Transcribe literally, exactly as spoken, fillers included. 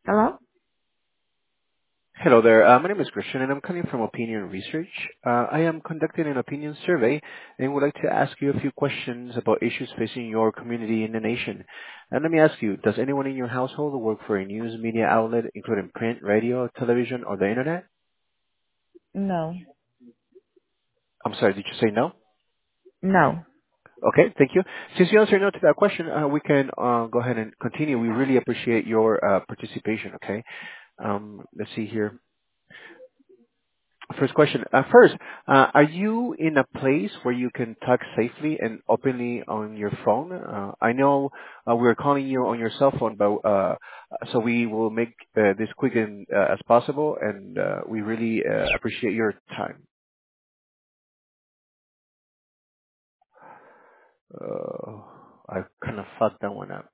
Hello? Hello there. Uh, My name is Christian, and I'm calling from Opinion Research. Uh, I am conducting an opinion survey and would like to ask you a few questions about issues facing your community in the nation. And let me ask you, does anyone in your household work for a news media outlet, including print, radio, television, or the internet? No. I'm sorry, did you say no? No. Okay, thank you. Since you answered no to that question, uh, we can uh, go ahead and continue. We really appreciate your uh, participation, okay? Um, let's see here. First question. Uh, First, uh, are you in a place where you can talk safely and openly on your phone? Uh, I know uh, we're calling you on your cell phone, but uh, so we will make uh, this quick and, uh, as possible, and uh, we really uh, appreciate your time. Uh, I kind of fucked that one up.